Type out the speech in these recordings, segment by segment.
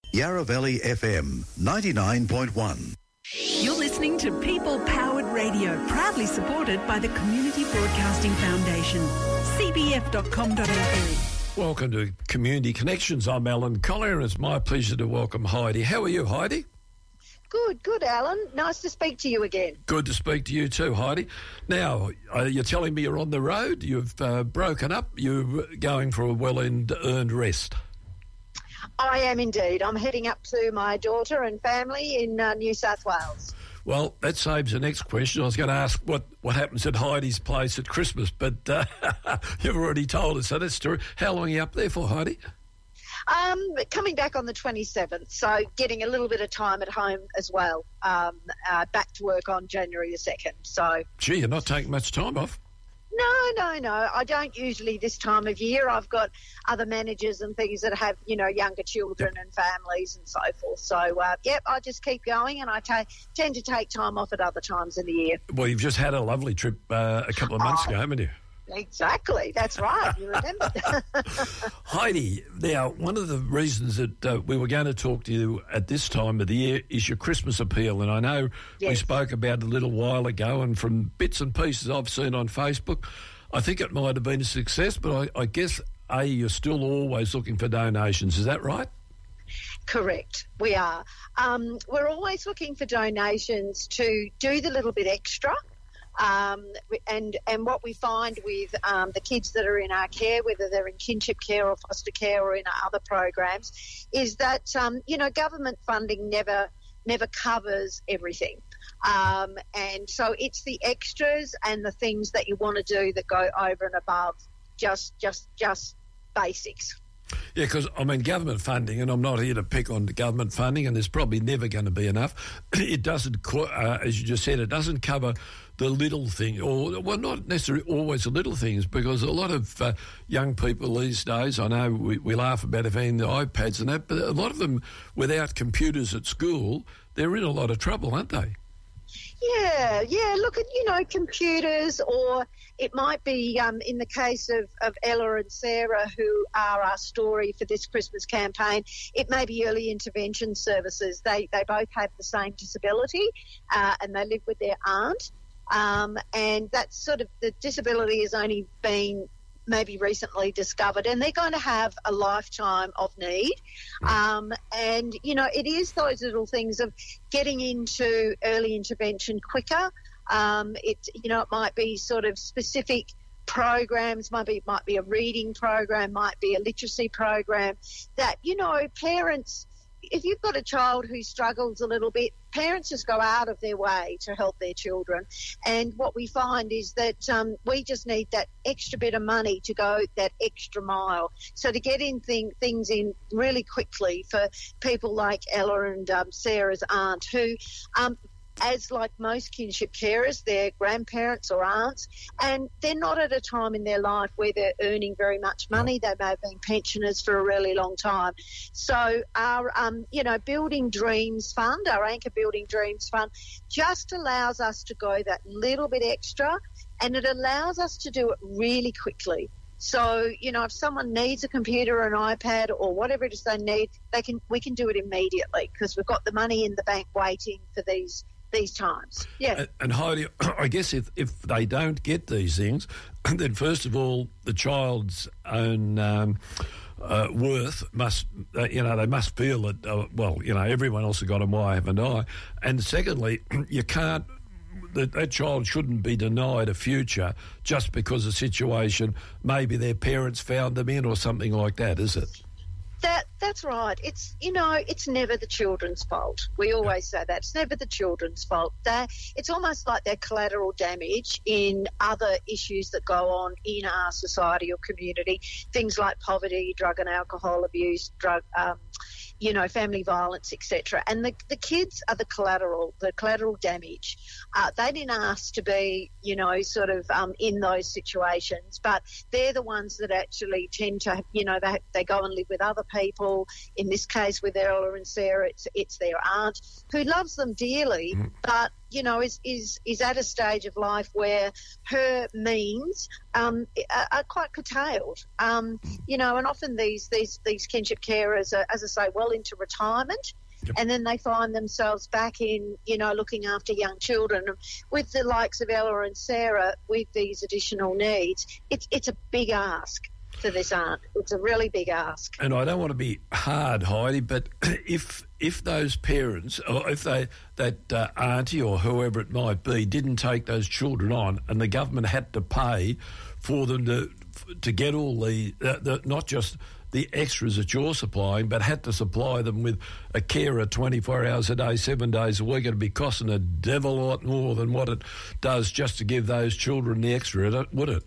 Yarra Valley FM 99.1. You're listening to People Powered Radio, proudly supported by the Community Broadcasting Foundation. cbf.com.au. Welcome to Community Connections. I'm Alan Collier, and it's my pleasure to welcome Heidi. How are you, Heidi? Good, Alan. Nice to speak to you again. Good to speak to you too, Heidi. Now, you're telling me you're on the road, you've broken up, you're going for a well-earned rest. I am indeed. I'm heading up to my daughter and family in New South Wales. Well, that saves the next question. I was going to ask what happens at Heidi's place at Christmas, but you've already told us, so that's true. How long are you up there for, Heidi? Coming back on the 27th, so getting a little bit of time at home as well. Back to work on January the 2nd. So, gee, you're not taking much time off. No. I don't usually this time of year. I've got other managers and things that have, younger children and families and so forth. So, I just keep going, and I tend to take time off at other times in the year. Well, you've just had a lovely trip a couple of months ago, haven't you? Exactly. That's right. You remember. Heidi, now, one of the reasons that we were going to talk to you at this time of the year is your Christmas appeal. And I know we spoke about it a little while ago, and from bits and pieces I've seen on Facebook, I think it might have been a success, but I guess, you're still always looking for donations. Is that right? Correct. We are. We're always looking for donations to do the little bit extra. And what we find with the kids that are in our care, whether they're in kinship care or foster care or in our other programs, is that government funding never covers everything, and so it's the extras and the things that you want to do that go over and above just basics. Yeah, because, government funding, and I'm not here to pick on the government funding, and there's probably never going to be enough. It doesn't, as you just said, it doesn't cover the little thing, not necessarily always the little things, because a lot of young people these days, I know we laugh about having the iPads and that, but a lot of them, without computers at school, they're in a lot of trouble, aren't they? Yeah. Look at, computers, or it might be in the case of Ella and Sarah, who are our story for this Christmas campaign, it may be early intervention services. They both have the same disability, and they live with their aunt. And that's sort of, the disability has only been maybe recently discovered, and they're going to have a lifetime of need. And, it is those little things of getting into early intervention quicker. It might be sort of specific programs, might be a reading program, might be a literacy program that, parents, if you've got a child who struggles a little bit, parents just go out of their way to help their children. And what we find is that we just need that extra bit of money to go that extra mile. So to get in things in really quickly for people like Ella and Sarah's aunt, who as like most kinship carers, they're grandparents or aunts, and they're not at a time in their life where they're earning very much money. They may have been pensioners for a really long time. So our, Building Dreams Fund, our Anchor Building Dreams Fund, just allows us to go that little bit extra, and it allows us to do it really quickly. So, if someone needs a computer or an iPad or whatever it is they need, we can do it immediately, because we've got the money in the bank waiting for these times. Yeah. And Heidi, I guess if they don't get these things, then first of all, the child's own worth must, they must feel that, everyone else has got them, why haven't I? And secondly, you can't, that child shouldn't be denied a future just because a situation maybe their parents found them in or something like that, is it? That's right. It's it's never the children's fault. We always say that. It's never the children's fault. It's almost like they're collateral damage in other issues that go on in our society or community, things like poverty, drug and alcohol abuse, family violence, etc. And the kids are the collateral damage. They didn't ask to be, in those situations, but they're the ones that actually tend to, they go and live with other people. In this case, with Ella and Sarah, it's their aunt who loves them dearly, but is at a stage of life where her means are quite curtailed. And often these kinship carers are, as I say, well into retirement. Yep. And then they find themselves back in, looking after young children. With the likes of Ella and Sarah, with these additional needs, it's a big ask for this aunt. It's a really big ask. And I don't want to be hard, Heidi, but if those parents, or if that auntie or whoever it might be, didn't take those children on, and the government had to pay for them to get all the not just the extras that you're supplying, but had to supply them with a carer 24 hours a day, 7 days a week, it'd be costing a devil lot more than what it does just to give those children the extra, would it?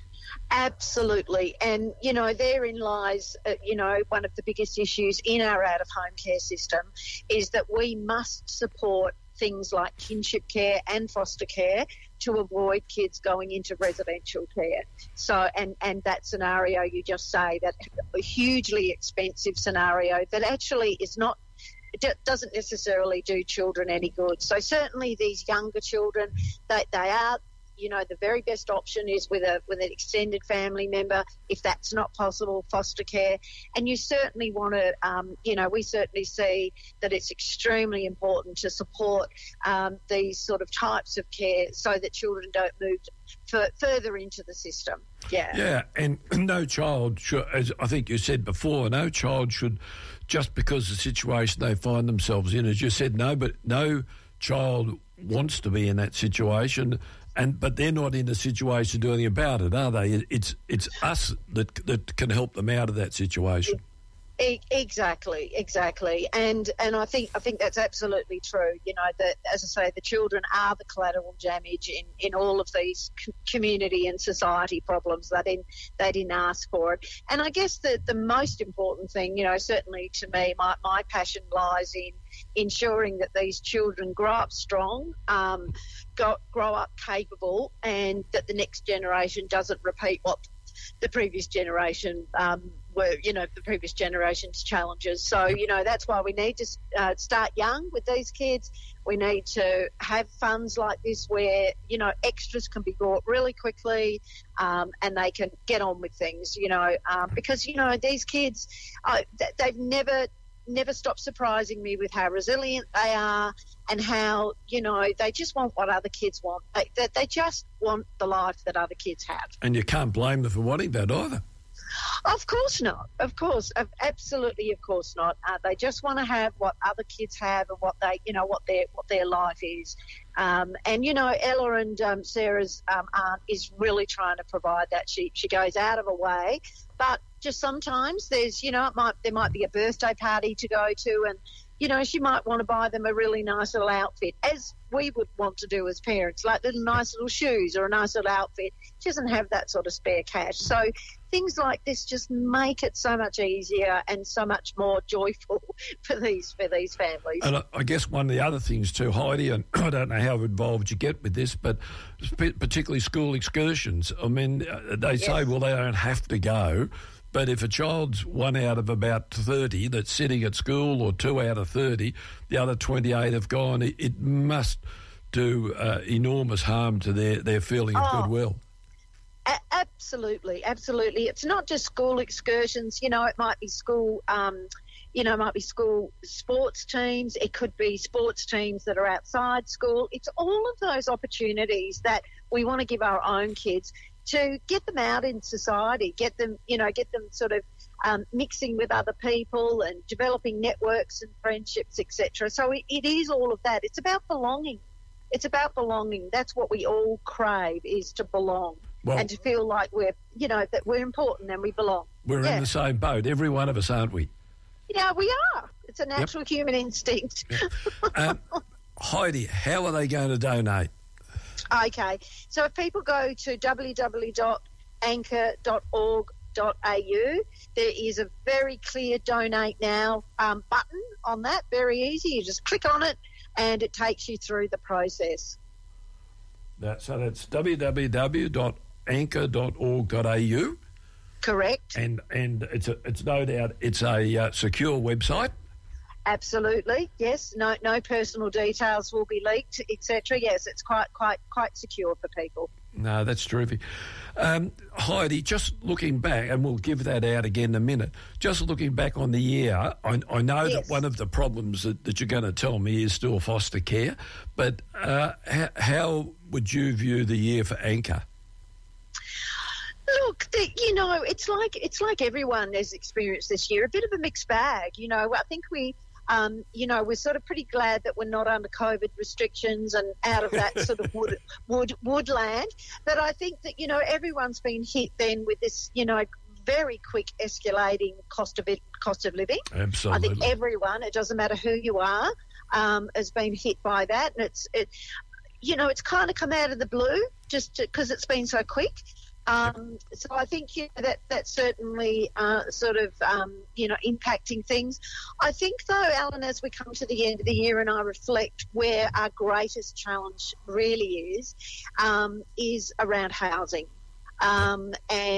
Absolutely. And, therein lies, one of the biggest issues in our out-of-home care system is that we must support things like kinship care and foster care to avoid kids going into residential care. So, and that scenario you just say, that a hugely expensive scenario that actually is not, doesn't necessarily do children any good. So certainly these younger children, they are, the very best option is with an extended family member. If that's not possible, foster care. And you certainly want to, we certainly see that it's extremely important to support these sort of types of care so that children don't move further into the system. Yeah. Yeah, and no child should, as I think you said before, no child should, just because of the situation they find themselves in, as you said, no child wants to be in that situation. But they're not in a situation to do anything about it, are they? It's us that can help them out of that situation. Exactly, and I think that's absolutely true. That, as I say, the children are the collateral damage in all of these community and society problems that they didn't ask for it. And I guess the most important thing, certainly to me, my passion lies in ensuring that these children grow up strong, grow up capable, and that the next generation doesn't repeat what the previous generation were, the previous generation's challenges. So, that's why we need to start young with these kids. We need to have funds like this where, extras can be bought really quickly and they can get on with things, because, these kids, they've never stopped surprising me with how resilient they are and how, they just want what other kids want. They just want the life that other kids have. And you can't blame them for wanting that either. Of course not. Of course. Absolutely, of course not. They just want to have what other kids have and what they, what their life is. And, Ella and Sarah's aunt is really trying to provide that. She goes out of her way, but just sometimes there's, there might be a birthday party to go to, and, she might want to buy them a really nice little outfit, as we would want to do as parents, like little nice little shoes or a nice little outfit. She doesn't have that sort of spare cash. So things like this just make it so much easier and so much more joyful for these families. And I guess one of the other things too, Heidi, and I don't know how involved you get with this, but particularly school excursions. I mean, they say, well, they don't have to go. But if a child's one out of about 30 that's sitting at school, or 2 out of 30, the other 28 have gone, it must do enormous harm to their feeling of goodwill. Absolutely. It's not just school excursions. It might be school, school sports teams. It could be sports teams that are outside school. It's all of those opportunities that we want to give our own kids to get them out in society, get them sort of mixing with other people and developing networks and friendships, etc. So it is all of that. It's about belonging. That's what we all crave, is to belong, and to feel like we're, that we're important and we belong. We're in the same boat, every one of us, aren't we? Yeah, we are. It's a natural human instinct. Heidi, how are they going to donate? Okay, so if people go to www.anchor.org.au, there is a very clear Donate Now button on that, very easy. You just click on it and it takes you through the process. So that's www.anchor.org.au. Correct. And it's no doubt it's a secure website. Absolutely, yes. No personal details will be leaked, etc. Yes, it's quite secure for people. No, that's terrific. Heidi, just looking back, and we'll give that out again in a minute, just looking back on the year, I know Yes. that one of the problems that you're going to tell me is still foster care, but how would you view the year for Anchor? Look, it's like everyone has experienced this year, a bit of a mixed bag. I think we, we're sort of pretty glad that we're not under COVID restrictions and out of that sort of woodland. But I think that, everyone's been hit then with this, very quick escalating cost of living. Absolutely. I think everyone, it doesn't matter who you are, has been hit by that. And it's kind of come out of the blue just because it's been so quick. So I think that's certainly impacting things. I think, though, Alan, as we come to the end of the year and I reflect where our greatest challenge really is around housing. And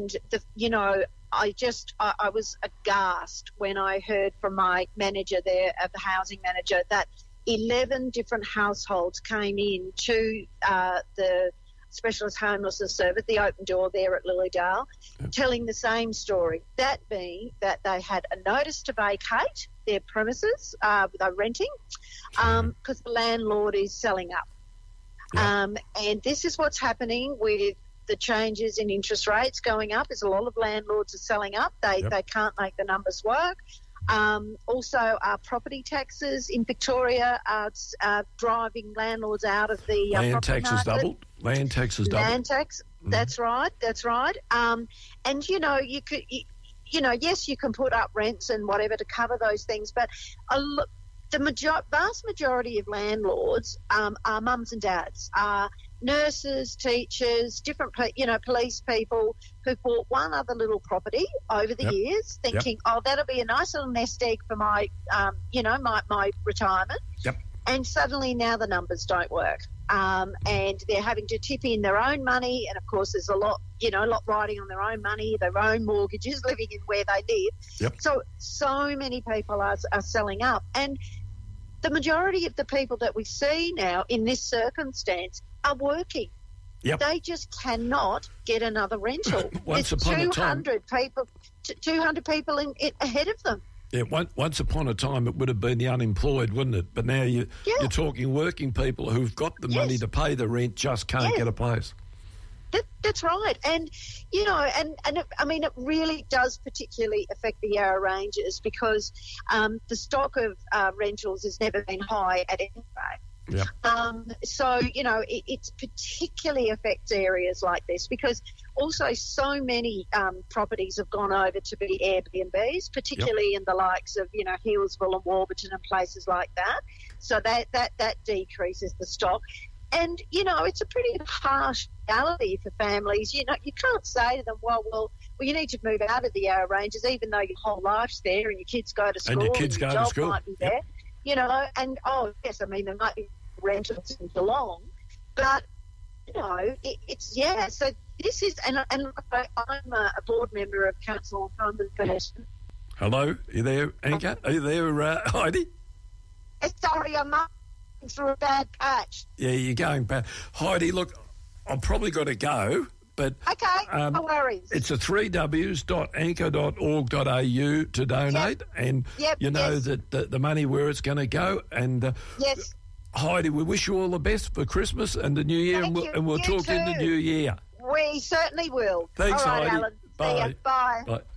I was aghast when I heard from my manager there, the housing manager, that 11 different households came in to the Specialist Homelessness Service, the open door there at Lilydale, telling the same story, that being that they had a notice to vacate their premises, they're renting, because the landlord is selling up. And this is what's happening with the changes in interest rates going up, is a lot of landlords are selling up. They can't make the numbers work. Also, our property taxes in Victoria are driving landlords out of the land tax has market. doubled. Land tax has doubled. Land tax, that's right. And you could, yes, you can put up rents and whatever to cover those things, but the vast majority of landlords are mums and dads, are nurses, teachers, different, police people who bought one other little property over the years, thinking, oh, that'll be a nice little nest egg for my, my retirement. And suddenly now the numbers don't work. And they're having to tip in their own money. And of course, there's a lot riding on their own money, their own mortgages, living in where they live. So many people are selling up. And the majority of the people that we see now in this circumstance are working. They just cannot get another rental. Once upon a time, 200 people ahead of them. Yeah, once upon a time it would have been the unemployed, wouldn't it? But now you're talking working people who've got the money to pay the rent, just can't get a place. That's right. And, it really does particularly affect the Yarra Ranges because the stock of rentals has never been high at any rate. It particularly affects areas like this because also so many properties have gone over to be Airbnbs, particularly in the likes of, Healesville and Warburton and places like that. So that decreases the stock. And, it's a pretty harsh reality for families. You can't say to them, well, you need to move out of the Yarra Ranges even though your whole life's there and your kids go to school and your kids go to job school. Might be there. And, there might be rentals in Geelong, but, so this is, and I'm a board member of Council on Farmers Commission. Hello, are you there, Anchor? Are you there, Heidi? Sorry, I'm not through a bad patch. Yeah, you're going bad. Heidi, look, I've probably got to go, but... Okay, no worries. It's a 3ws.anchor.org.au to donate, and that the money where it's going to go, and... Heidi, we wish you all the best for Christmas and the New Year, and we'll talk in the New Year. We certainly will. Thanks, all right, Heidi. Alan. Bye. See ya. Bye. Bye.